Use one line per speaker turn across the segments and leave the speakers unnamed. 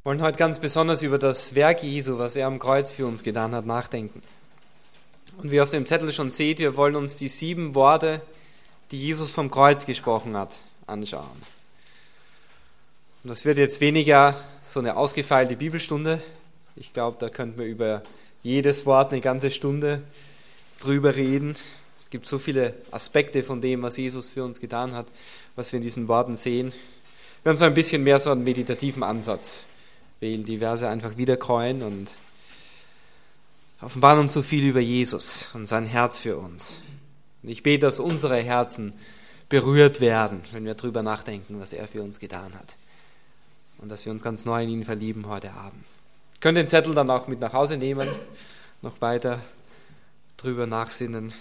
Wir wollen heute ganz besonders über das Werk Jesu, was er am Kreuz für uns getan hat, nachdenken. Und wie ihr auf dem Zettel schon seht, wir wollen uns die 7 Worte, die Jesus vom Kreuz gesprochen hat, anschauen. Und das wird jetzt weniger so eine ausgefeilte Bibelstunde. Ich glaube, da könnten wir über jedes Wort eine ganze Stunde drüber reden. Es gibt so viele Aspekte von dem, was Jesus für uns getan hat, was wir in diesen Worten sehen. Wir werden so ein bisschen mehr so einen meditativen Ansatz wählen, die Verse einfach wiederkäuen und offenbaren uns so viel über Jesus und sein Herz für uns. Und ich bete, dass unsere Herzen berührt werden, wenn wir darüber nachdenken, was er für uns getan hat. Und dass wir uns ganz neu in ihn verlieben heute Abend. Ihr könnt den Zettel dann auch mit nach Hause nehmen, noch weiter drüber nachsinnen.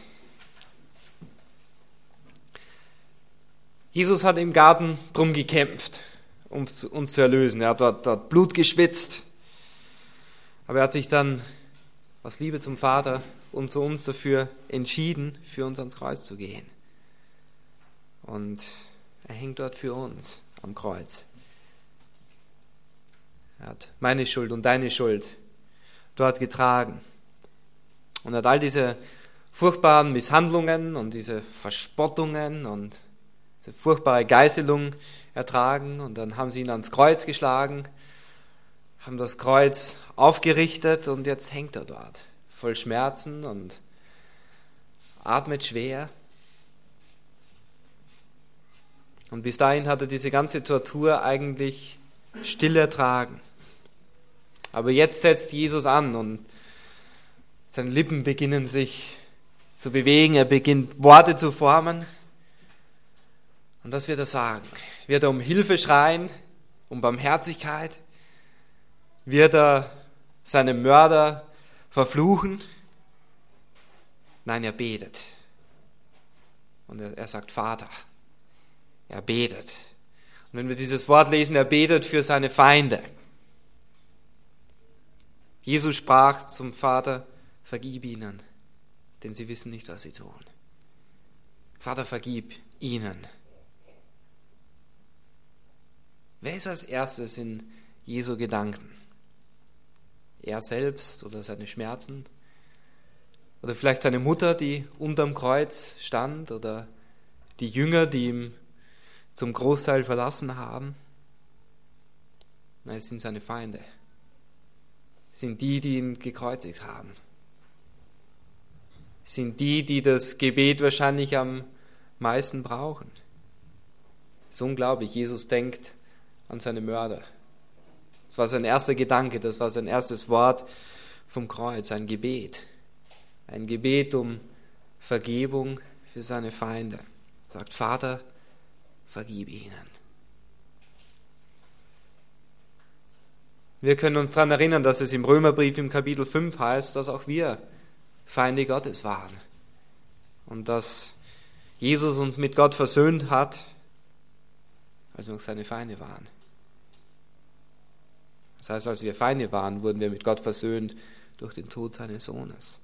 Jesus hat im Garten drum gekämpft, um uns zu erlösen. Er hat dort Blut geschwitzt, aber er hat sich dann aus Liebe zum Vater und zu uns dafür entschieden, für uns ans Kreuz zu gehen. Und er hängt dort für uns am Kreuz. Er hat meine Schuld und deine Schuld dort getragen. Und er hat all diese furchtbaren Misshandlungen und diese Verspottungen und diese furchtbare Geißelung ertragen. Und dann haben sie ihn ans Kreuz geschlagen, haben das Kreuz aufgerichtet und jetzt hängt er dort, voll Schmerzen und atmet schwer. Und bis dahin hat er diese ganze Tortur eigentlich still ertragen. Aber jetzt setzt Jesus an und seine Lippen beginnen sich zu bewegen, er beginnt Worte zu formen. Und das wird er sagen. Wird er um Hilfe schreien, um Barmherzigkeit? Wird er seine Mörder verfluchen? Nein, er betet. Und er sagt Vater. Er betet. Und wenn wir dieses Wort lesen, er betet für seine Feinde. Jesus sprach zum Vater, vergib ihnen, denn sie wissen nicht, was sie tun. Vater, vergib ihnen. Wer ist als erstes in Jesu Gedanken? Er selbst oder seine Schmerzen? Oder vielleicht seine Mutter, die unterm Kreuz stand? Oder die Jünger, die ihm zum Großteil verlassen haben? Nein, es sind seine Feinde. Es sind die, die ihn gekreuzigt haben. Es sind die, die das Gebet wahrscheinlich am meisten brauchen. Es ist unglaublich, Jesus denkt an seine Mörder. Das war sein erster Gedanke, das war sein erstes Wort vom Kreuz, ein Gebet. Ein Gebet um Vergebung für seine Feinde. Er sagt, Vater, vergib ihnen. Wir können uns daran erinnern, dass es im Römerbrief im Kapitel 5 heißt, dass auch wir Feinde Gottes waren. Und dass Jesus uns mit Gott versöhnt hat, als wir noch seine Feinde waren. Das heißt, als wir Feinde waren, wurden wir mit Gott versöhnt durch den Tod seines Sohnes.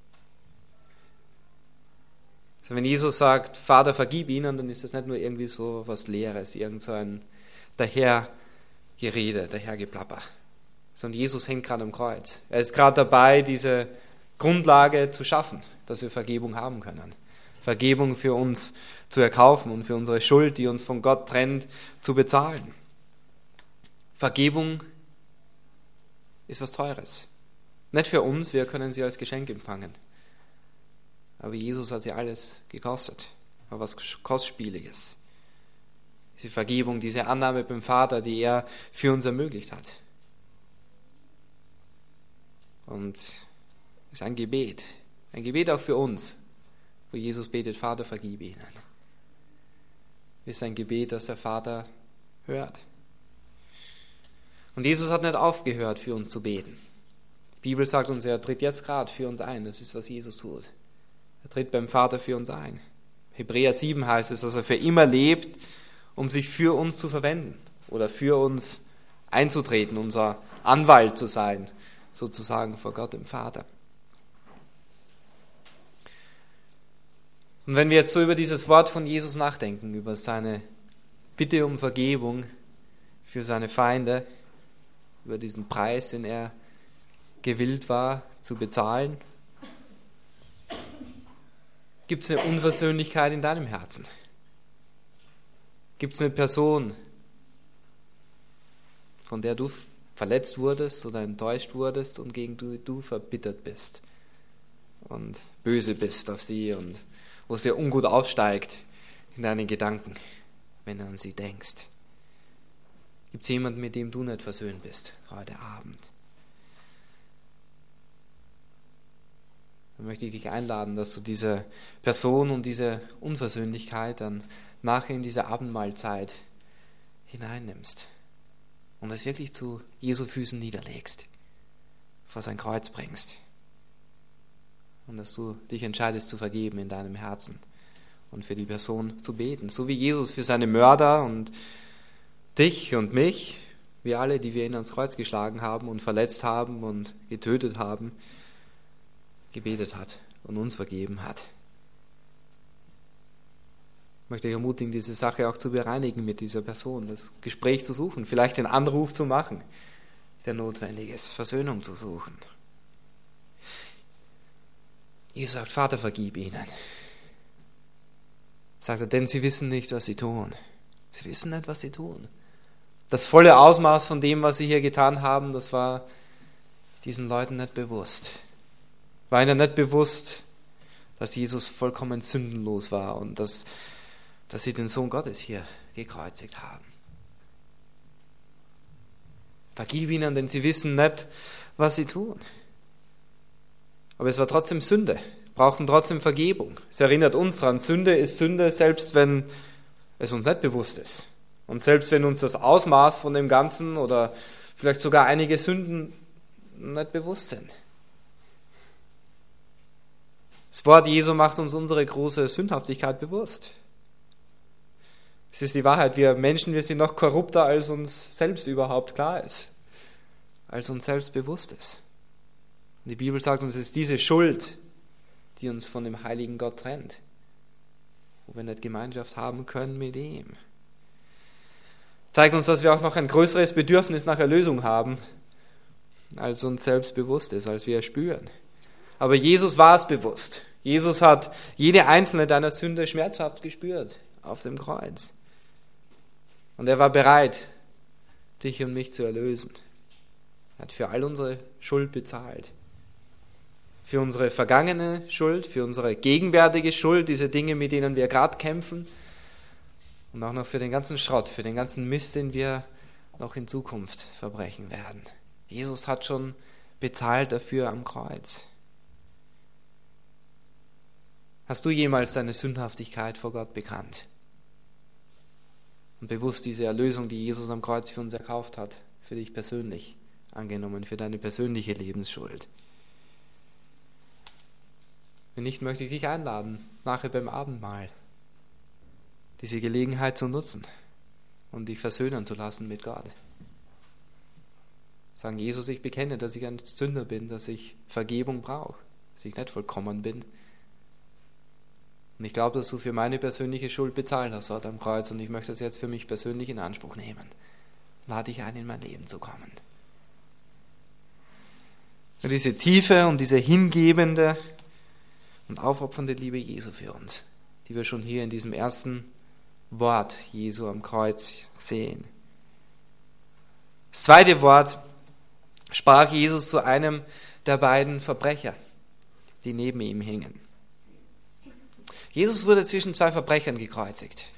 Also wenn Jesus sagt, Vater, vergib ihnen, dann ist das nicht nur irgendwie so was Leeres, irgend so ein Dahergerede, Dahergeplapper. Sondern Jesus hängt gerade am Kreuz. Er ist gerade dabei, diese Grundlage zu schaffen, dass wir Vergebung haben können. Vergebung für uns zu erkaufen und für unsere Schuld, die uns von Gott trennt, zu bezahlen. Vergebung ist was Teures. Nicht für uns, wir können sie als Geschenk empfangen. Aber Jesus hat sie alles gekostet. War was Kostspieliges. Diese Vergebung, diese Annahme beim Vater, die er für uns ermöglicht hat. Und es ist ein Gebet auch für uns, wo Jesus betet, Vater, vergib ihnen. Es ist ein Gebet, das der Vater hört. Und Jesus hat nicht aufgehört, für uns zu beten. Die Bibel sagt uns, er tritt jetzt gerade für uns ein. Das ist, was Jesus tut. Er tritt beim Vater für uns ein. Hebräer 7 heißt es, dass er für immer lebt, um sich für uns zu verwenden oder für uns einzutreten, unser Anwalt zu sein, sozusagen vor Gott dem Vater. Und wenn wir jetzt so über dieses Wort von Jesus nachdenken, über seine Bitte um Vergebung für seine Feinde, über diesen Preis, den er gewillt war zu bezahlen? Gibt es eine Unversöhnlichkeit in deinem Herzen? Gibt es eine Person, von der du verletzt wurdest oder enttäuscht wurdest und gegen die du verbittert bist und böse bist auf sie und wo es dir ungut aufsteigt in deinen Gedanken, wenn du an sie denkst? Gibt es jemanden, mit dem du nicht versöhnt bist heute Abend? Dann möchte ich dich einladen, dass du diese Person und diese Unversöhnlichkeit dann nachher in diese Abendmahlzeit hineinnimmst und es wirklich zu Jesu Füßen niederlegst, vor sein Kreuz bringst und dass du dich entscheidest zu vergeben in deinem Herzen und für die Person zu beten, so wie Jesus für seine Mörder und dich und mich, wir alle, die wir ihn ans Kreuz geschlagen haben und verletzt haben und getötet haben, gebetet hat und uns vergeben hat. Ich möchte euch ermutigen, diese Sache auch zu bereinigen mit dieser Person, das Gespräch zu suchen, vielleicht den Anruf zu machen, der notwendig ist, Versöhnung zu suchen. Jesus sagt, Vater, vergib ihnen. Sagt er, denn sie wissen nicht, was sie tun. Sie wissen nicht, was sie tun. Das volle Ausmaß von dem, was sie hier getan haben, das war diesen Leuten nicht bewusst. War ihnen nicht bewusst, dass Jesus vollkommen sündenlos war und dass sie den Sohn Gottes hier gekreuzigt haben. Vergib ihnen, denn sie wissen nicht, was sie tun. Aber es war trotzdem Sünde, brauchten trotzdem Vergebung. Es erinnert uns daran, Sünde ist Sünde, selbst wenn es uns nicht bewusst ist. Und selbst wenn uns das Ausmaß von dem Ganzen oder vielleicht sogar einige Sünden nicht bewusst sind. Das Wort Jesu macht uns unsere große Sündhaftigkeit bewusst. Es ist die Wahrheit, wir Menschen, wir sind noch korrupter, als uns selbst überhaupt klar ist, als uns selbst bewusst ist. Und die Bibel sagt uns, es ist diese Schuld, die uns von dem heiligen Gott trennt, wo wir nicht Gemeinschaft haben können mit ihm. Zeigt uns, dass wir auch noch ein größeres Bedürfnis nach Erlösung haben, als uns selbst bewusst ist, als wir spüren. Aber Jesus war es bewusst. Jesus hat jede einzelne deiner Sünde schmerzhaft gespürt auf dem Kreuz. Und er war bereit, dich und mich zu erlösen. Er hat für all unsere Schuld bezahlt. Für unsere vergangene Schuld, für unsere gegenwärtige Schuld, diese Dinge, mit denen wir gerade kämpfen. Und auch noch für den ganzen Schrott, für den ganzen Mist, den wir noch in Zukunft verbrechen werden. Jesus hat schon bezahlt dafür am Kreuz. Hast du jemals deine Sündhaftigkeit vor Gott bekannt? Und bewusst diese Erlösung, die Jesus am Kreuz für uns erkauft hat, für dich persönlich angenommen, für deine persönliche Lebensschuld? Wenn nicht, möchte ich dich einladen, nachher beim Abendmahl diese Gelegenheit zu nutzen und dich versöhnen zu lassen mit Gott. Sagen, Jesus, ich bekenne, dass ich ein Sünder bin, dass ich Vergebung brauche, dass ich nicht vollkommen bin. Und ich glaube, dass du für meine persönliche Schuld bezahlt hast dort am Kreuz und ich möchte es jetzt für mich persönlich in Anspruch nehmen. Lade dich ein, in mein Leben zu kommen. Und diese tiefe und diese hingebende und aufopfernde Liebe Jesu für uns, die wir schon hier in diesem ersten Wort Jesu am Kreuz sehen. Das zweite Wort sprach Jesus zu einem der beiden Verbrecher, die neben ihm hingen. Jesus wurde zwischen zwei Verbrechern gekreuzigt.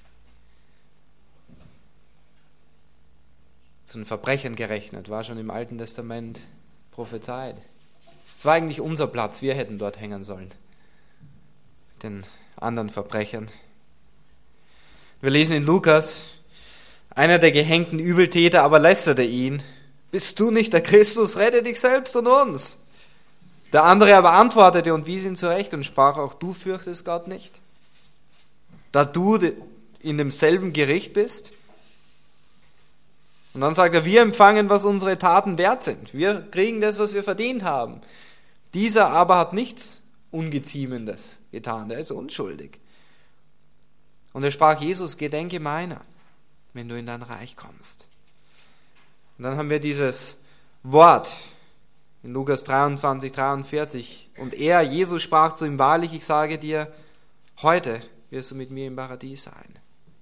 Zu den Verbrechern gerechnet, war schon im Alten Testament prophezeit. Es war eigentlich unser Platz, wir hätten dort hängen sollen. Mit den anderen Verbrechern. Wir lesen in Lukas, einer der gehängten Übeltäter aber lästerte ihn: Bist du nicht der Christus, rette dich selbst und uns. Der andere aber antwortete und wies ihn zurecht und sprach: Auch du fürchtest Gott nicht, da du in demselben Gericht bist? Und dann sagt er: Wir empfangen, was unsere Taten wert sind. Wir kriegen das, was wir verdient haben. Dieser aber hat nichts Ungeziemendes getan, der ist unschuldig. Und er sprach: Jesus, gedenke meiner, wenn du in dein Reich kommst. Und dann haben wir dieses Wort in Lukas 23, 43. Und er, Jesus, sprach zu ihm: Wahrlich, ich sage dir, heute wirst du mit mir im Paradies sein.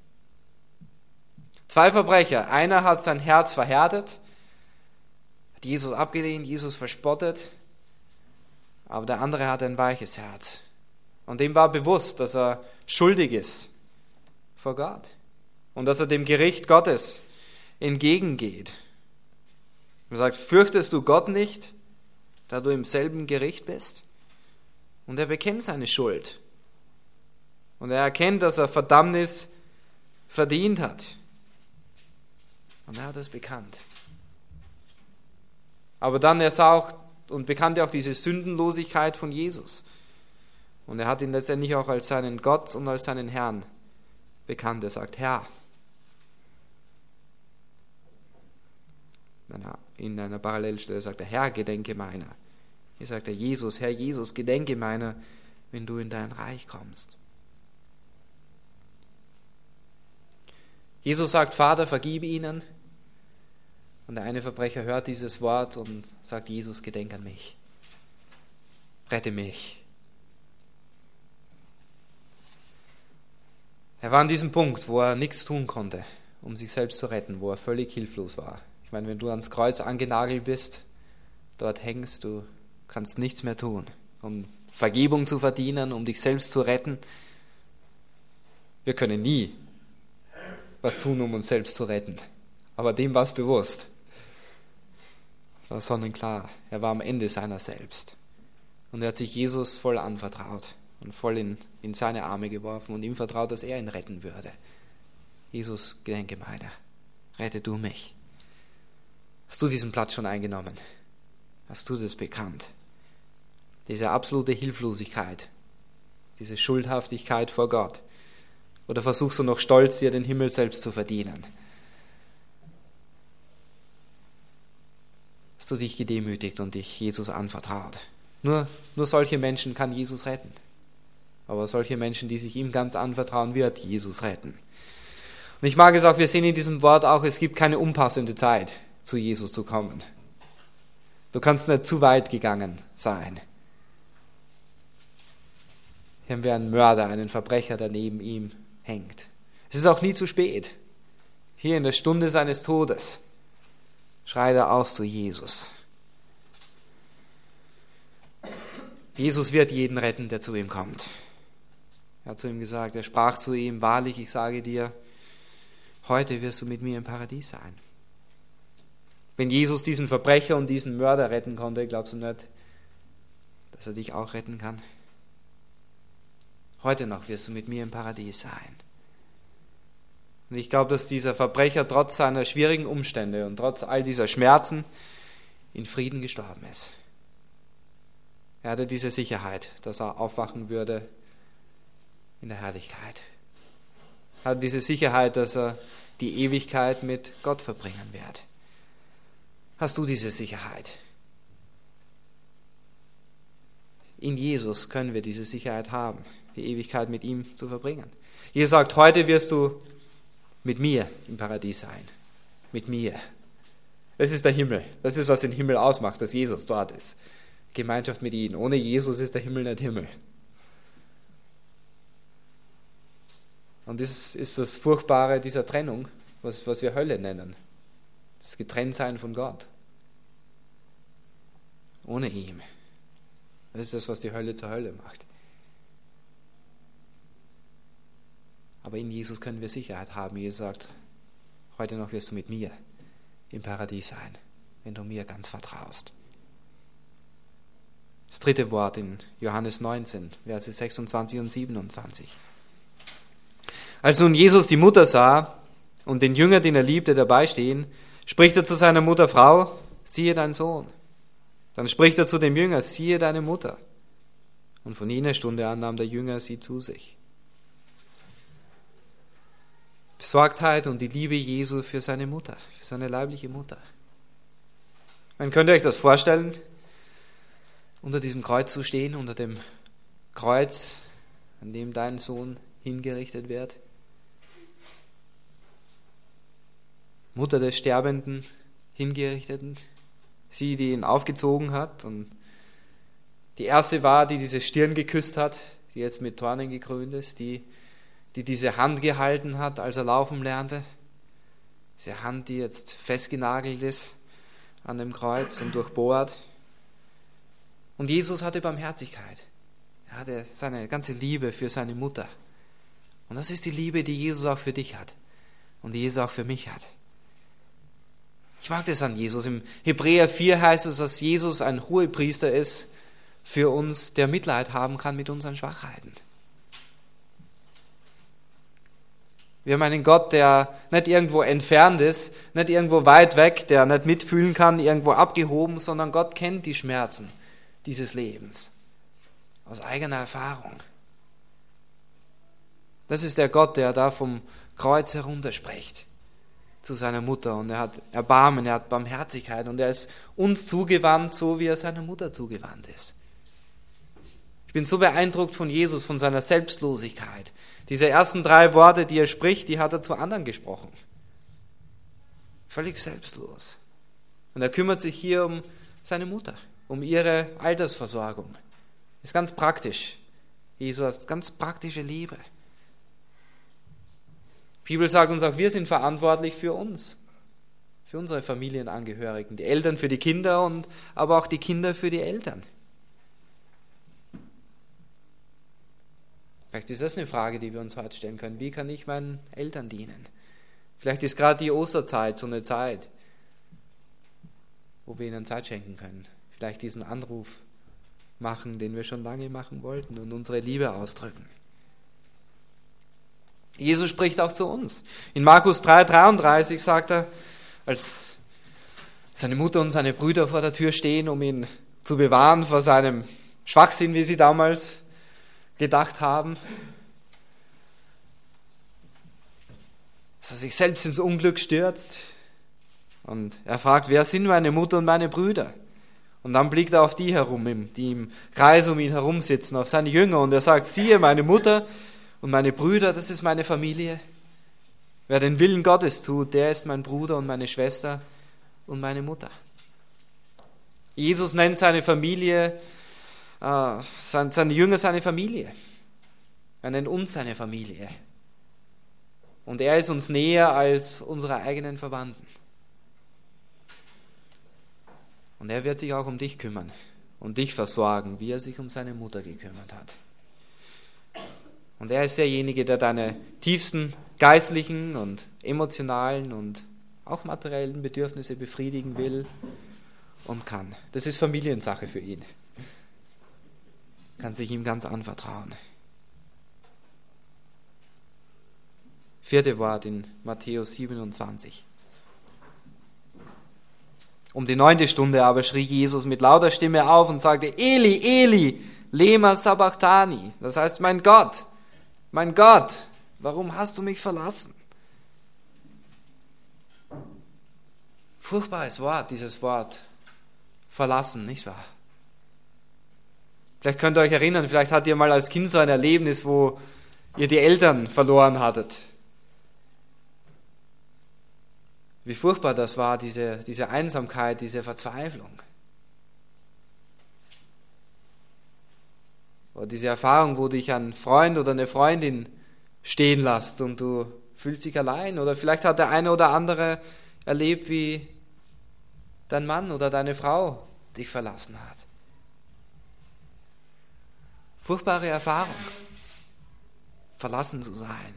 2 Verbrecher. Einer hat sein Herz verhärtet, hat Jesus abgelehnt, Jesus verspottet, aber der andere hat ein weiches Herz. Und dem war bewusst, dass er schuldig ist vor Gott und dass er dem Gericht Gottes entgegengeht. Er sagt: Fürchtest du Gott nicht, da du im selben Gericht bist? Und er bekennt seine Schuld. Und er erkennt, dass er Verdammnis verdient hat. Und er hat es bekannt. Aber dann er sah auch und bekannte auch diese Sündenlosigkeit von Jesus. Und er hat ihn letztendlich auch als seinen Gott und als seinen Herrn bekannt. Er sagt: Herr. In einer Parallelstelle sagt er: Herr, gedenke meiner. Hier sagt er: Jesus, Herr Jesus, gedenke meiner, wenn du in dein Reich kommst. Jesus sagt: Vater, vergib ihnen. Und der eine Verbrecher hört dieses Wort und sagt: Jesus, gedenk an mich. Rette mich. Er war an diesem Punkt, wo er nichts tun konnte, um sich selbst zu retten, wo er völlig hilflos war. Ich meine, wenn du ans Kreuz angenagelt bist, dort hängst, du kannst nichts mehr tun, um Vergebung zu verdienen, um dich selbst zu retten. Wir können nie was tun, um uns selbst zu retten. Aber dem war es bewusst. Das war sonnenklar. Er war am Ende seiner selbst. Und er hat sich Jesus voll anvertraut und voll in seine Arme geworfen und ihm vertraut, dass er ihn retten würde. Jesus, gedenke meiner. Rette du mich. Hast du diesen Platz schon eingenommen? Hast du das bekannt? Diese absolute Hilflosigkeit, diese Schuldhaftigkeit vor Gott. Oder versuchst du noch stolz, dir den Himmel selbst zu verdienen? Hast du dich gedemütigt und dich Jesus anvertraut? Nur solche Menschen kann Jesus retten. Aber solche Menschen, die sich ihm ganz anvertrauen, wird Jesus retten. Und ich mag es auch, wir sehen in diesem Wort auch, es gibt keine unpassende Zeit, zu Jesus zu kommen. Du kannst nicht zu weit gegangen sein. Hier haben wir einen Mörder, einen Verbrecher, der neben ihm hängt. Es ist auch nie zu spät. Hier in der Stunde seines Todes schreit er aus zu Jesus. Jesus wird jeden retten, der zu ihm kommt. Er hat zu ihm gesagt, er sprach zu ihm: Wahrlich, ich sage dir, heute wirst du mit mir im Paradies sein. Wenn Jesus diesen Verbrecher und diesen Mörder retten konnte, glaubst du nicht, dass er dich auch retten kann? Heute noch wirst du mit mir im Paradies sein. Und ich glaube, dass dieser Verbrecher trotz seiner schwierigen Umstände und trotz all dieser Schmerzen in Frieden gestorben ist. Er hatte diese Sicherheit, dass er aufwachen würde in der Herrlichkeit. Er hatte diese Sicherheit, dass er die Ewigkeit mit Gott verbringen wird. Hast du diese Sicherheit? In Jesus können wir diese Sicherheit haben, die Ewigkeit mit ihm zu verbringen. Jesus sagt: Heute wirst du mit mir im Paradies sein. Mit mir. Das ist der Himmel. Das ist, was den Himmel ausmacht, dass Jesus dort ist. Gemeinschaft mit ihm. Ohne Jesus ist der Himmel nicht Himmel. Und das ist das Furchtbare dieser Trennung, was wir Hölle nennen. Das Getrenntsein von Gott. Ohne ihm. Das ist das, was die Hölle zur Hölle macht. Aber in Jesus können wir Sicherheit haben. Jesus sagt: Heute noch wirst du mit mir im Paradies sein, wenn du mir ganz vertraust. Das 3. Wort in Johannes 19, Verse 26 und 27. Als nun Jesus die Mutter sah und den Jünger, den er liebte, dabei stehen, spricht er zu seiner Mutter: Frau, siehe dein Sohn. Dann spricht er zu dem Jünger: Siehe deine Mutter. Und von jener Stunde an nahm der Jünger sie zu sich. Besorgtheit und die Liebe Jesu für seine Mutter, für seine leibliche Mutter. Man könnte euch das vorstellen, unter diesem Kreuz zu stehen, unter dem Kreuz, an dem dein Sohn hingerichtet wird. Mutter des Sterbenden, Hingerichteten, sie, die ihn aufgezogen hat. Und die erste war, die diese Stirn geküsst hat, die jetzt mit Dornen gekrönt ist, die diese Hand gehalten hat, als er laufen lernte. Diese Hand, die jetzt festgenagelt ist an dem Kreuz und durchbohrt. Und Jesus hatte Barmherzigkeit. Er hatte seine ganze Liebe für seine Mutter. Und das ist die Liebe, die Jesus auch für dich hat und die Jesus auch für mich hat. Ich mag das an Jesus. Im Hebräer 4 heißt es, dass Jesus ein Hohepriester ist für uns, der Mitleid haben kann mit unseren Schwachheiten. Wir haben einen Gott, der nicht irgendwo entfernt ist, nicht irgendwo weit weg, der nicht mitfühlen kann, irgendwo abgehoben, sondern Gott kennt die Schmerzen dieses Lebens aus eigener Erfahrung. Das ist der Gott, der da vom Kreuz herunterspricht zu seiner Mutter. Und er hat Erbarmen, er hat Barmherzigkeit und er ist uns zugewandt, so wie er seiner Mutter zugewandt ist. Ich bin so beeindruckt von Jesus, von seiner Selbstlosigkeit. Diese ersten 3 Worte, die er spricht, die hat er zu anderen gesprochen. Völlig selbstlos. Und er kümmert sich hier um seine Mutter, um ihre Altersversorgung. Ist ganz praktisch. Jesus hat ganz praktische Liebe. Die Bibel sagt uns auch, wir sind verantwortlich für uns, für unsere Familienangehörigen, die Eltern für die Kinder aber auch die Kinder für die Eltern. Vielleicht ist das eine Frage, die wir uns heute stellen können. Wie kann ich meinen Eltern dienen? Vielleicht ist gerade die Osterzeit so eine Zeit, wo wir ihnen Zeit schenken können. Vielleicht diesen Anruf machen, den wir schon lange machen wollten und unsere Liebe ausdrücken. Jesus spricht auch zu uns. In Markus 3,33 sagt er, als seine Mutter und seine Brüder vor der Tür stehen, um ihn zu bewahren vor seinem Schwachsinn, wie sie damals gedacht haben, dass er sich selbst ins Unglück stürzt. Und er fragt, wer sind meine Mutter und meine Brüder? Und dann blickt er auf die herum, die im Kreis um ihn herum sitzen, auf seine Jünger. Und er sagt, siehe, meine Mutter und meine Brüder, das ist meine Familie. Wer den Willen Gottes tut, der ist mein Bruder und meine Schwester und meine Mutter. Jesus nennt seine Familie, seine Jünger seine Familie. Er nennt uns seine Familie. Und er ist uns näher als unsere eigenen Verwandten. Und er wird sich auch um dich kümmern und dich versorgen, wie er sich um seine Mutter gekümmert hat. Und er ist derjenige, der deine tiefsten geistlichen und emotionalen und auch materiellen Bedürfnisse befriedigen will und kann. Das ist Familiensache für ihn. Kann sich ihm ganz anvertrauen. 4. Wort in Matthäus 27. Um die 9. Stunde aber schrie Jesus mit lauter Stimme auf und sagte, Eli, Eli, lema sabachthani. Das heißt, mein Gott, warum hast du mich verlassen? Furchtbares Wort, dieses Wort. Verlassen, nicht wahr? Vielleicht könnt ihr euch erinnern, vielleicht hattet ihr mal als Kind so ein Erlebnis, wo ihr die Eltern verloren hattet. Wie furchtbar das war, diese Einsamkeit, diese Verzweiflung. Oder diese Erfahrung, wo dich ein Freund oder eine Freundin stehen lässt und du fühlst dich allein. Oder vielleicht hat der eine oder andere erlebt, wie dein Mann oder deine Frau dich verlassen hat. Furchtbare Erfahrung, verlassen zu sein.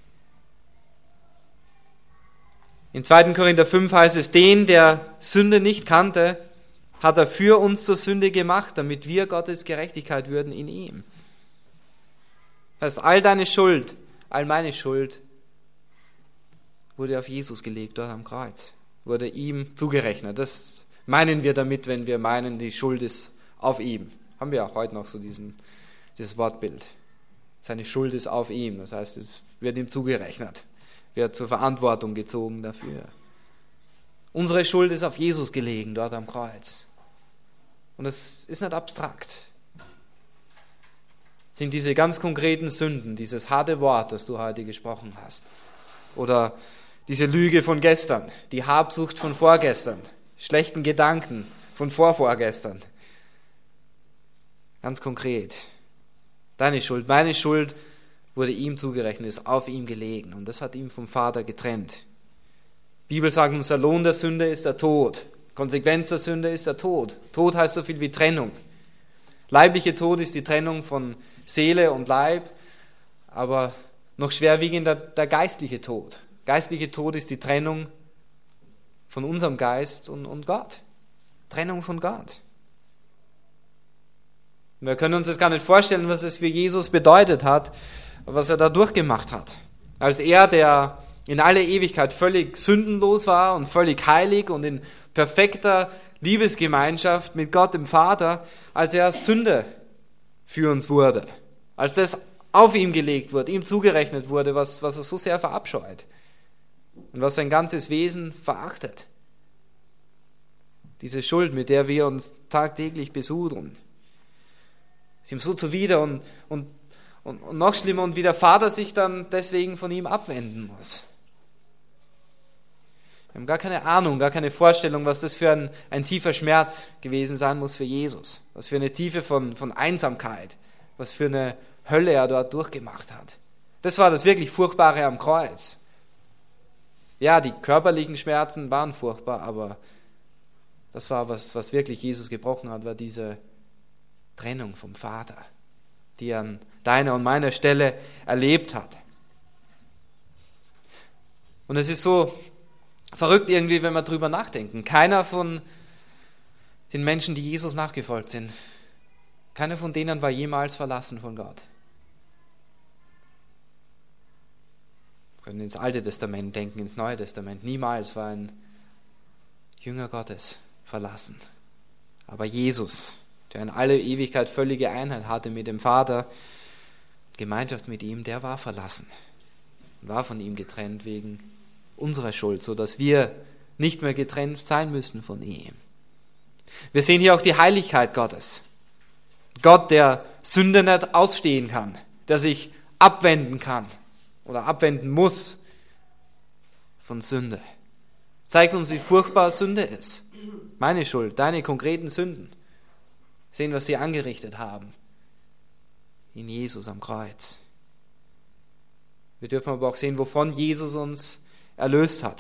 In 2. Korinther 5 heißt es, den, der Sünde nicht kannte, hat er für uns zur Sünde gemacht, damit wir Gottes Gerechtigkeit würden in ihm. Das heißt, all deine Schuld, all meine Schuld wurde auf Jesus gelegt, dort am Kreuz, wurde ihm zugerechnet. Das meinen wir damit, wenn wir meinen, die Schuld ist auf ihm. Haben wir auch heute noch so dieses Wortbild. Seine Schuld ist auf ihm, das heißt, es wird ihm zugerechnet, wird zur Verantwortung gezogen dafür. Unsere Schuld ist auf Jesus gelegen, dort am Kreuz. Und es ist nicht abstrakt. Es sind diese ganz konkreten Sünden, dieses harte Wort, das du heute gesprochen hast. Oder diese Lüge von gestern, die Habsucht von vorgestern, schlechten Gedanken, von vorgestern. Ganz konkret. Deine Schuld, meine Schuld wurde ihm zugerechnet, ist auf ihm gelegen. Und das hat ihn vom Vater getrennt. Die Bibel sagt uns, der Lohn der Sünde ist der Tod. Konsequenz der Sünde ist der Tod. Tod heißt so viel wie Trennung. Leibliche Tod ist die Trennung von Seele und Leib, aber noch schwerwiegender der geistliche Tod. Geistliche Tod ist die Trennung von unserem Geist und Gott. Trennung von Gott. Und wir können uns das gar nicht vorstellen, was es für Jesus bedeutet hat, was er da durchgemacht hat. Als er, der in alle Ewigkeit völlig sündenlos war und völlig heilig und in perfekter Liebesgemeinschaft mit Gott dem Vater, als er Sünde für uns wurde, als das auf ihm gelegt wurde, ihm zugerechnet wurde, was er so sehr verabscheut und was sein ganzes Wesen verachtet. Diese Schuld, mit der wir uns tagtäglich besudern, ist ihm so zuwider und noch schlimmer, und wie der Vater sich dann deswegen von ihm abwenden muss. Wir haben gar keine Ahnung, gar keine Vorstellung, was das für ein tiefer Schmerz gewesen sein muss für Jesus. Was für eine Tiefe von Einsamkeit, was für eine Hölle er dort durchgemacht hat. Das war das wirklich Furchtbare am Kreuz. Ja, die körperlichen Schmerzen waren furchtbar, aber das war, was wirklich Jesus gebrochen hat, war diese Trennung vom Vater, die er an deiner und meiner Stelle erlebt hat. Und es ist so verrückt irgendwie, wenn wir drüber nachdenken. Keiner von den Menschen, die Jesus nachgefolgt sind, keiner von denen war jemals verlassen von Gott. Wir können ins Alte Testament denken, ins Neue Testament. Niemals war ein Jünger Gottes verlassen. Aber Jesus, der in alle Ewigkeit völlige Einheit hatte mit dem Vater, Gemeinschaft mit ihm, der war verlassen und war von ihm getrennt wegen unserer Schuld, sodass wir nicht mehr getrennt sein müssen von ihm. Wir sehen hier auch die Heiligkeit Gottes. Gott, der Sünde nicht ausstehen kann, der sich abwenden kann oder abwenden muss von Sünde. Zeigt uns, wie furchtbar Sünde ist. Meine Schuld, deine konkreten Sünden. Sehen, was sie angerichtet haben. In Jesus am Kreuz. Wir dürfen aber auch sehen, wovon Jesus uns erlöst hat.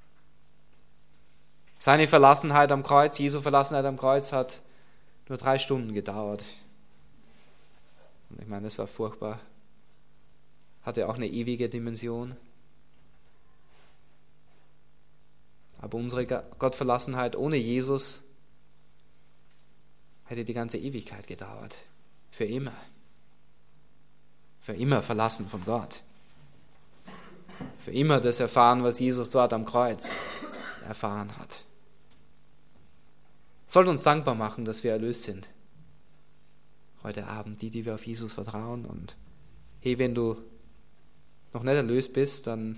Seine Verlassenheit am Kreuz, Jesu Verlassenheit am Kreuz hat nur 3 Stunden gedauert. Und ich meine, das war furchtbar. Hatte auch eine ewige Dimension. Aber unsere Gottverlassenheit ohne Jesus hätte die ganze Ewigkeit gedauert. Für immer. Für immer verlassen von Gott. Für immer das erfahren, was Jesus dort am Kreuz erfahren hat. Sollte uns dankbar machen, dass wir erlöst sind. Heute Abend, die wir auf Jesus vertrauen. Und hey, wenn du noch nicht erlöst bist, dann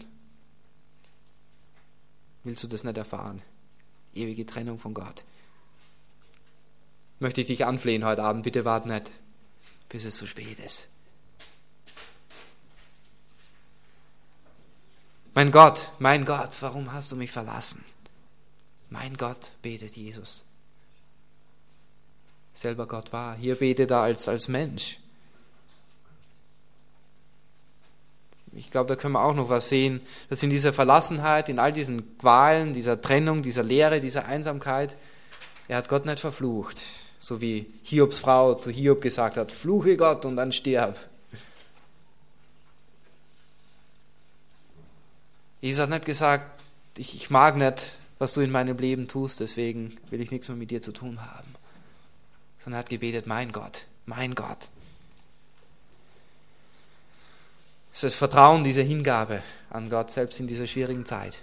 willst du das nicht erfahren. Ewige Trennung von Gott. Möchte ich dich anflehen heute Abend, bitte wart nicht, bis es zu spät ist. Mein Gott, warum hast du mich verlassen? Mein Gott, betet Jesus. Selber Gott war. Hier betet er als Mensch. Ich glaube, da können wir auch noch was sehen, dass in dieser Verlassenheit, in all diesen Qualen, dieser Trennung, dieser Leere, dieser Einsamkeit, er hat Gott nicht verflucht. So wie Hiobs Frau zu Hiob gesagt hat, fluche Gott und dann stirb. Jesus hat nicht gesagt, ich mag nicht, was du in meinem Leben tust, deswegen will ich nichts mehr mit dir zu tun haben. Sondern er hat gebetet, mein Gott, mein Gott. Es ist das Vertrauen, diese Hingabe an Gott, selbst in dieser schwierigen Zeit.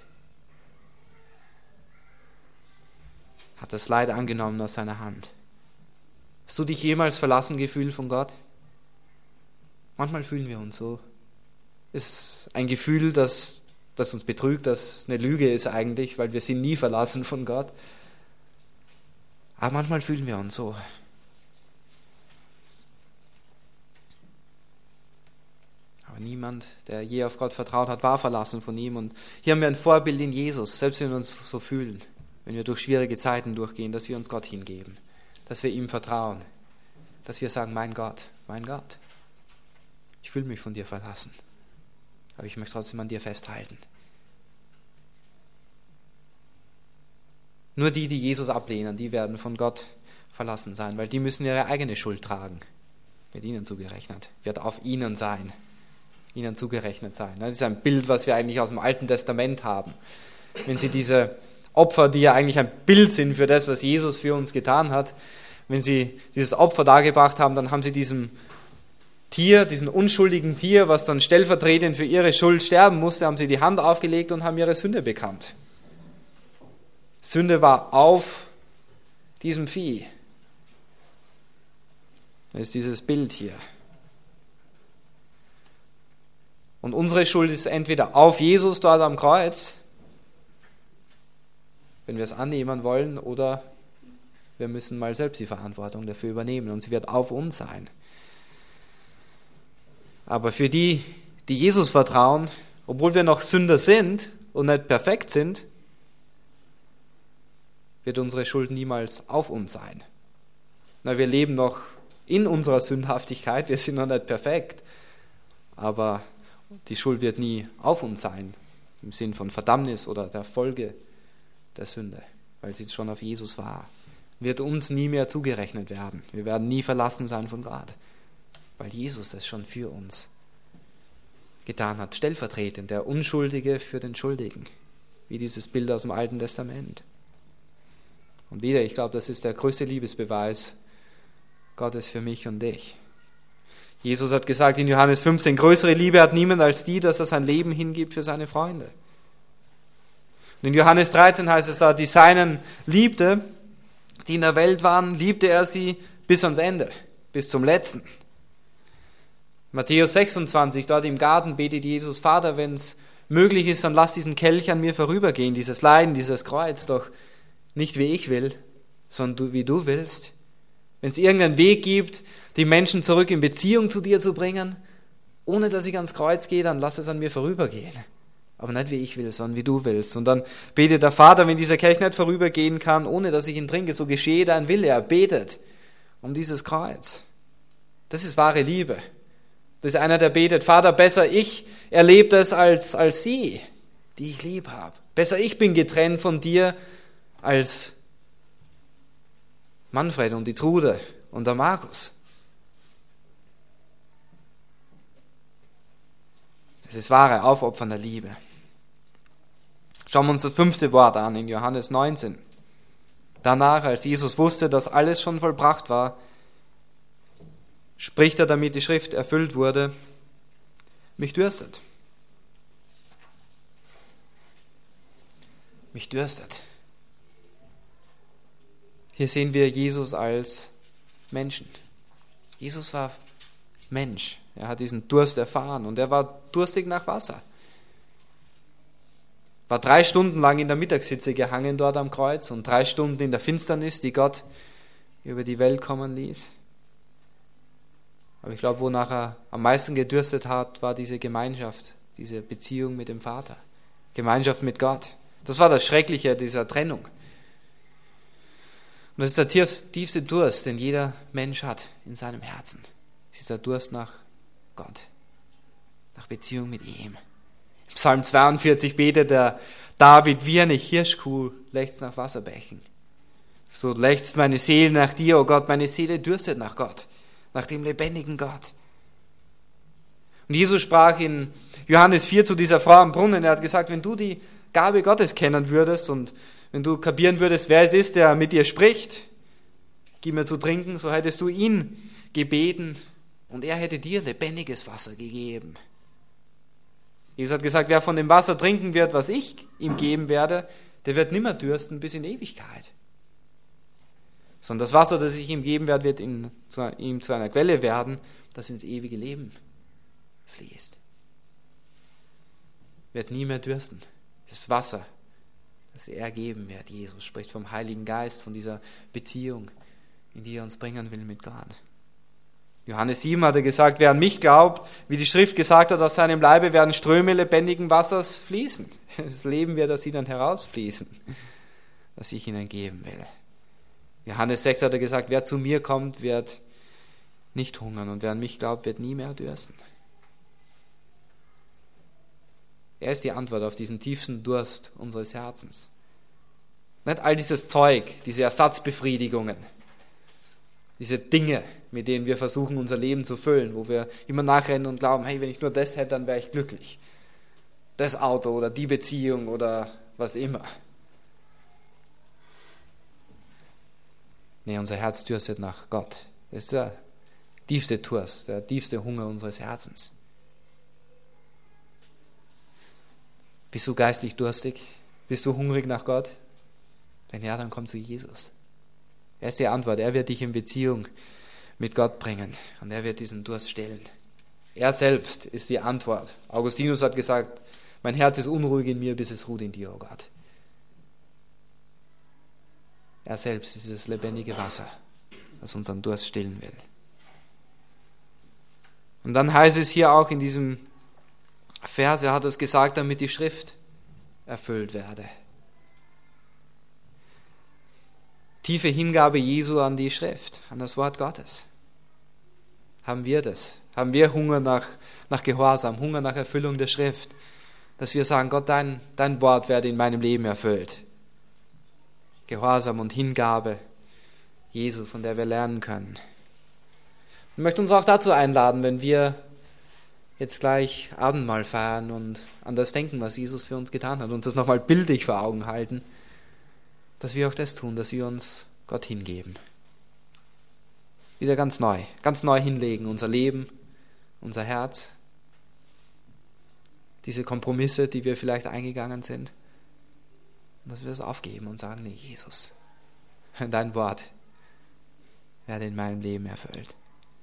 Hat das Leid angenommen aus seiner Hand. Hast du dich jemals verlassen gefühlt von Gott? Manchmal fühlen wir uns so. Es ist ein Gefühl, das uns betrügt, das eine Lüge ist eigentlich, weil wir sind nie verlassen von Gott. Aber manchmal fühlen wir uns so. Aber niemand, der je auf Gott vertraut hat, war verlassen von ihm. Und hier haben wir ein Vorbild in Jesus, selbst wenn wir uns so fühlen. wenn wir durch schwierige Zeiten durchgehen, dass wir uns Gott hingeben, dass wir ihm vertrauen, dass wir sagen, mein Gott, ich fühle mich von dir verlassen, aber ich möchte trotzdem an dir festhalten. Nur die Jesus ablehnen, die werden von Gott verlassen sein, weil die müssen ihre eigene Schuld tragen. Wird ihnen zugerechnet, wird auf ihnen sein, ihnen zugerechnet sein. Das ist ein Bild, was wir eigentlich aus dem Alten Testament haben. Wenn sie diese Opfer, die ja eigentlich ein Bild sind für das, was Jesus für uns getan hat, wenn sie dieses Opfer dargebracht haben, dann haben sie diesem Tier, diesen unschuldigen Tier, was dann stellvertretend für ihre Schuld sterben musste, haben sie die Hand aufgelegt und haben ihre Sünde bekannt. Sünde war auf diesem Vieh. Das ist dieses Bild hier. Und unsere Schuld ist entweder auf Jesus dort am Kreuz, wenn wir es annehmen wollen, oder wir müssen mal selbst die Verantwortung dafür übernehmen und sie wird auf uns sein. Aber für die, die Jesus vertrauen, obwohl wir noch Sünder sind und nicht perfekt sind, wird unsere Schuld niemals auf uns sein. Na, wir leben noch in unserer Sündhaftigkeit, wir sind noch nicht perfekt, aber die Schuld wird nie auf uns sein, im Sinn von Verdammnis oder der Folge der Sünde, weil sie schon auf Jesus war. Wird uns nie mehr zugerechnet werden. Wir werden nie verlassen sein von Gott, weil Jesus das schon für uns getan hat, stellvertretend, der Unschuldige für den Schuldigen, wie dieses Bild aus dem Alten Testament. Und wieder, ich glaube, das ist der größte Liebesbeweis Gottes für mich und dich. Jesus hat gesagt in Johannes 15, größere Liebe hat niemand als die, dass er sein Leben hingibt für seine Freunde. Und in Johannes 13 heißt es da, die Seinen liebte, die in der Welt waren, liebte er sie bis ans Ende, bis zum Letzten. Matthäus 26, dort im Garten betet Jesus, Vater, wenn es möglich ist, dann lass diesen Kelch an mir vorübergehen, dieses Leiden, dieses Kreuz, doch nicht wie ich will, sondern wie du willst. Wenn es irgendeinen Weg gibt, die Menschen zurück in Beziehung zu dir zu bringen, ohne dass ich ans Kreuz gehe, dann lass es an mir vorübergehen. Aber nicht wie ich will, sondern wie du willst. Und dann betet der Vater, wenn dieser Kelch nicht vorübergehen kann, ohne dass ich ihn trinke, so geschehe dein Wille. Er betet um dieses Kreuz. Das ist wahre Liebe. Das ist einer, der betet, Vater, besser ich erlebe das als sie, die ich lieb habe. Besser ich bin getrennt von dir als Manfred und die Trude und der Markus. Es ist wahre, aufopfernde Liebe. Schauen wir uns das 5. Wort an in Johannes 19. Danach, als Jesus wusste, dass alles schon vollbracht war, spricht er, damit die Schrift erfüllt wurde, mich dürstet. Mich dürstet. Hier sehen wir Jesus als Menschen. Jesus war Mensch. Er hat diesen Durst erfahren und er war durstig nach Wasser. War 3 Stunden lang in der Mittagshitze gehangen dort am Kreuz und 3 Stunden in der Finsternis, die Gott über die Welt kommen ließ. Aber ich glaube, wonach er am meisten gedürstet hat, war diese Gemeinschaft, diese Beziehung mit dem Vater. Gemeinschaft mit Gott. Das war das Schreckliche dieser Trennung. Und das ist der tiefste Durst, den jeder Mensch hat in seinem Herzen. Dieser Durst nach Gott, nach Beziehung mit ihm. Im Psalm 42 betet der David, wie eine Hirschkuh lechzt nach Wasserbächen. So lechzt meine Seele nach dir, oh Gott, meine Seele dürstet nach Gott, nach dem lebendigen Gott. Und Jesus sprach in Johannes 4 zu dieser Frau am Brunnen, er hat gesagt, wenn du die Gabe Gottes kennen würdest und wenn du kapieren würdest, wer es ist, der mit dir spricht, gib mir zu trinken, so hättest du ihn gebeten und er hätte dir lebendiges Wasser gegeben. Jesus hat gesagt, wer von dem Wasser trinken wird, was ich ihm geben werde, der wird nimmer dürsten bis in Ewigkeit. Sondern das Wasser, das ich ihm geben werde, wird ihm zu einer Quelle werden, das ins ewige Leben fließt. Wird nie mehr dürsten. Das Wasser, das er geben wird. Jesus spricht vom Heiligen Geist, von dieser Beziehung, in die er uns bringen will mit Gott. Johannes 7 hat er gesagt, wer an mich glaubt, wie die Schrift gesagt hat, aus seinem Leibe werden Ströme lebendigen Wassers fließen. Das Leben wird aus ihnen herausfließen. das ich ihnen geben will. Johannes 6 hat er gesagt, wer zu mir kommt, wird nicht hungern und wer an mich glaubt, wird nie mehr dürsten. Er ist die Antwort auf diesen tiefsten Durst unseres Herzens. Nicht all dieses Zeug, diese Ersatzbefriedigungen, diese Dinge, mit denen wir versuchen, unser Leben zu füllen, wo wir immer nachrennen und glauben, hey, wenn ich nur das hätte, dann wäre ich glücklich. Das Auto oder die Beziehung oder was immer. Nee, unser Herz dürstet nach Gott. Das ist der tiefste Durst, der tiefste Hunger unseres Herzens. Bist du geistlich durstig? Bist du hungrig nach Gott? Wenn ja, dann komm zu Jesus. Er ist die Antwort. Er wird dich in Beziehung mit Gott bringen und er wird diesen Durst stillen. Er selbst ist die Antwort. Augustinus hat gesagt, mein Herz ist unruhig in mir, bis es ruht in dir, o Gott. Er selbst ist das lebendige Wasser, das unseren Durst stillen will. Und dann heißt es hier auch in diesem Vers, er hat es gesagt, damit die Schrift erfüllt werde. Tiefe Hingabe Jesu an die Schrift, an das Wort Gottes. Haben wir das? Haben wir Hunger nach Gehorsam, Hunger nach Erfüllung der Schrift? Dass wir sagen, Gott, dein Wort werde in meinem Leben erfüllt. Gehorsam und Hingabe Jesu, von der wir lernen können. Ich möchte uns auch dazu einladen, wenn wir jetzt gleich Abendmahl feiern und an das denken, was Jesus für uns getan hat, uns das nochmal bildlich vor Augen halten, dass wir auch das tun, dass wir uns Gott hingeben. Wieder ganz neu hinlegen, unser Leben, unser Herz, diese Kompromisse, die wir vielleicht eingegangen sind, und dass wir das aufgeben und sagen, nee, Jesus, dein Wort werde in meinem Leben erfüllt.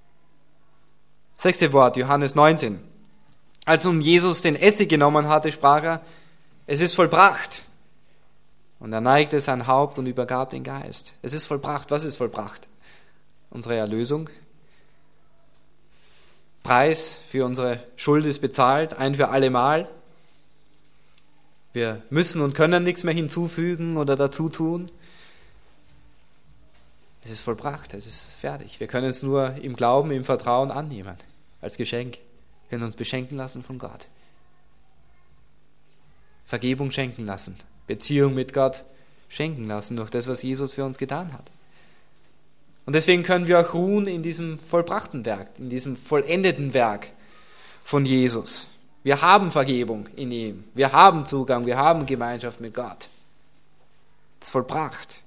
6. Wort, Johannes 19. Als nun Jesus den Essig genommen hatte, sprach er, es ist vollbracht. Und er neigte sein Haupt und übergab den Geist. Es ist vollbracht. Was ist vollbracht? Unsere Erlösung. Preis für unsere Schuld ist bezahlt, ein für alle Mal. Wir müssen und können nichts mehr hinzufügen oder dazu tun. Es ist vollbracht, es ist fertig. Wir können es nur im Glauben, im Vertrauen annehmen, als Geschenk. Wir können uns beschenken lassen von Gott. Vergebung schenken lassen, Beziehung mit Gott schenken lassen durch das, was Jesus für uns getan hat. Und deswegen können wir auch ruhen in diesem vollbrachten Werk, in diesem vollendeten Werk von Jesus. Wir haben Vergebung in ihm, wir haben Zugang, wir haben Gemeinschaft mit Gott. Das ist vollbracht.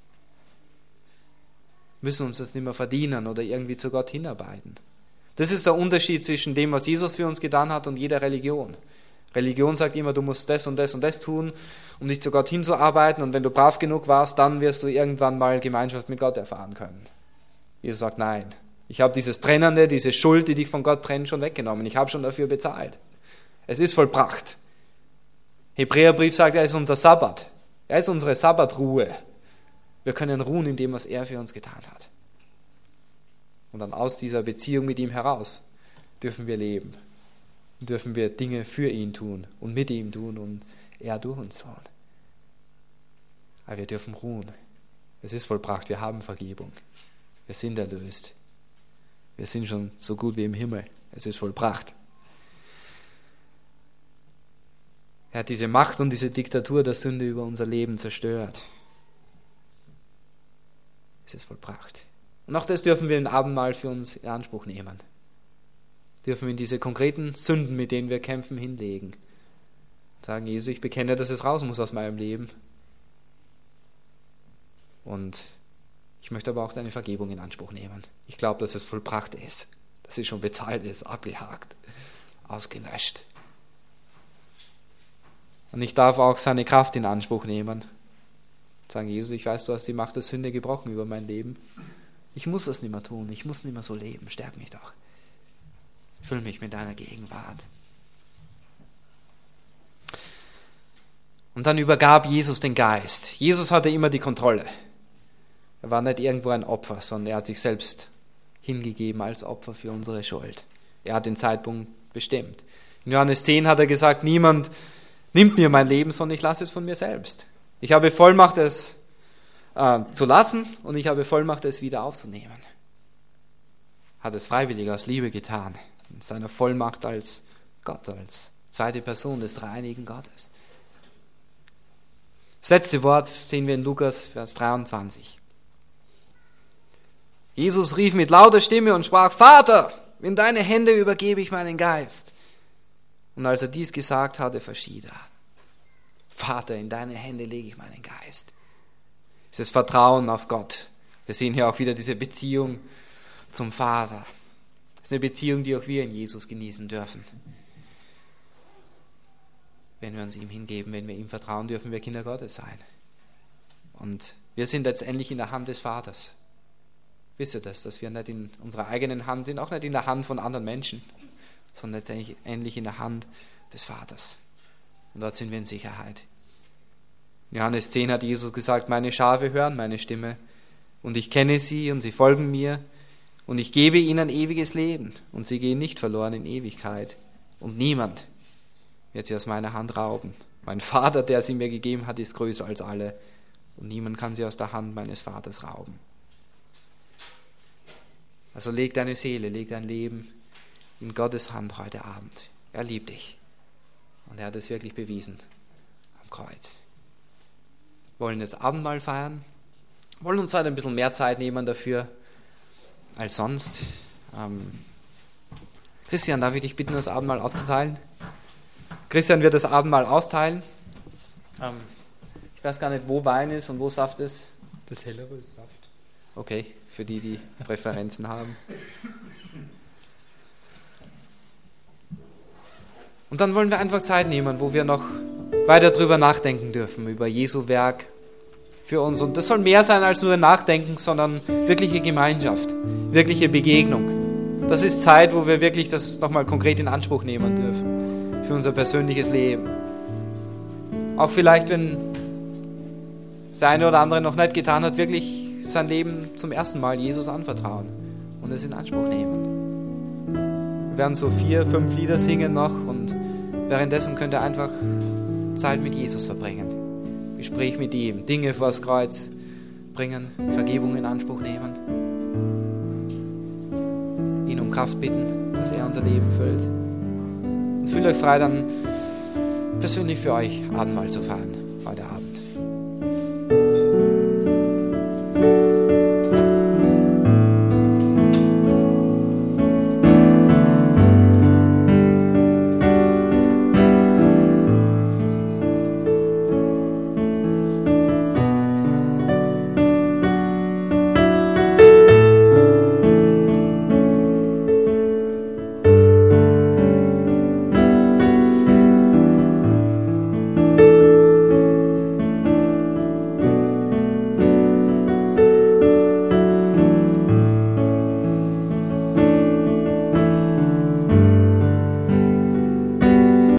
Wir müssen uns das nicht mehr verdienen oder irgendwie zu Gott hinarbeiten. Das ist der Unterschied zwischen dem, was Jesus für uns getan hat, und jeder Religion. Religion sagt immer, du musst das und das und das tun, um dich zu Gott hinzuarbeiten, und wenn du brav genug warst, dann wirst du irgendwann mal Gemeinschaft mit Gott erfahren können. Jesus sagt, nein, ich habe dieses Trennende, diese Schuld, die dich von Gott trennt, schon weggenommen. Ich habe schon dafür bezahlt. Es ist vollbracht. Hebräerbrief sagt, er ist unser Sabbat. Er ist unsere Sabbatruhe. Wir können ruhen in dem, was er für uns getan hat. Und dann aus dieser Beziehung mit ihm heraus dürfen wir leben. Und dürfen wir Dinge für ihn tun und mit ihm tun und er durch uns tun. Aber wir dürfen ruhen. Es ist vollbracht. Wir haben Vergebung. Wir sind erlöst. Wir sind schon so gut wie im Himmel. Es ist vollbracht. Er hat diese Macht und diese Diktatur der Sünde über unser Leben zerstört. Es ist vollbracht. Und auch das dürfen wir im Abendmahl für uns in Anspruch nehmen. Dürfen wir in diese konkreten Sünden, mit denen wir kämpfen, hinlegen. Sagen, Jesus, ich bekenne, dass es raus muss aus meinem Leben. Und ich möchte aber auch deine Vergebung in Anspruch nehmen. Ich glaube, dass es vollbracht ist. Dass es schon bezahlt ist, abgehakt, ausgelöscht. Und ich darf auch seine Kraft in Anspruch nehmen. Sagen, Jesus, ich weiß, du hast die Macht der Sünde gebrochen über mein Leben. Ich muss das nicht mehr tun, ich muss nicht mehr so leben. Stärk mich doch. Füll mich mit deiner Gegenwart. Und dann übergab Jesus den Geist. Jesus hatte immer die Kontrolle. Er war nicht irgendwo ein Opfer, sondern er hat sich selbst hingegeben als Opfer für unsere Schuld. Er hat den Zeitpunkt bestimmt. In Johannes 10 hat er gesagt, niemand nimmt mir mein Leben, sondern ich lasse es von mir selbst. Ich habe Vollmacht, es zu lassen und ich habe Vollmacht, es wieder aufzunehmen. Hat es freiwillig aus Liebe getan, in seiner Vollmacht als Gott, als zweite Person des dreieinigen Gottes. Das letzte Wort sehen wir in Lukas, Vers 23. Jesus rief mit lauter Stimme und sprach: Vater, in deine Hände übergebe ich meinen Geist. Und als er dies gesagt hatte, verschied er. Vater, in deine Hände lege ich meinen Geist. Dieses Vertrauen auf Gott. Wir sehen hier auch wieder diese Beziehung zum Vater. Das ist eine Beziehung, die auch wir in Jesus genießen dürfen. Wenn wir uns ihm hingeben, wenn wir ihm vertrauen, dürfen wir Kinder Gottes sein. Und wir sind letztendlich in der Hand des Vaters. Wisst ihr das, dass wir nicht in unserer eigenen Hand sind, auch nicht in der Hand von anderen Menschen, sondern letztendlich in der Hand des Vaters. Und dort sind wir in Sicherheit. In Johannes 10 hat Jesus gesagt: Meine Schafe hören meine Stimme und ich kenne sie und sie folgen mir und ich gebe ihnen ewiges Leben und sie gehen nicht verloren in Ewigkeit und niemand wird sie aus meiner Hand rauben. Mein Vater, der sie mir gegeben hat, ist größer als alle und niemand kann sie aus der Hand meines Vaters rauben. Also leg deine Seele, leg dein Leben in Gottes Hand heute Abend. Er liebt dich und er hat es wirklich bewiesen am Kreuz. Wir wollen das Abendmahl feiern, wollen uns heute ein bisschen mehr Zeit nehmen dafür als sonst. Christian, darf ich dich bitten, das Abendmahl auszuteilen? Christian wird das Abendmahl austeilen. Ich weiß gar nicht, wo Wein ist und wo Saft ist.
Das hellere ist Saft.
Okay, für die, die Präferenzen haben. Und dann wollen wir einfach Zeit nehmen, wo wir noch weiter drüber nachdenken dürfen, über Jesu Werk für uns. Und das soll mehr sein als nur Nachdenken, sondern wirkliche Gemeinschaft, wirkliche Begegnung. Das ist Zeit, wo wir wirklich das nochmal konkret in Anspruch nehmen dürfen für unser persönliches Leben. Auch vielleicht, wenn der eine oder andere noch nicht getan hat, wirklich sein Leben zum ersten Mal Jesus anvertrauen und es in Anspruch nehmen. Wir werden so 4, 5 Lieder singen noch und währenddessen könnt ihr einfach Zeit mit Jesus verbringen. Gespräch mit ihm, Dinge vor das Kreuz bringen, Vergebung in Anspruch nehmen, ihn um Kraft bitten, dass er unser Leben füllt. Und fühlt euch frei, dann persönlich für euch Abendmahl zu feiern heute Abend.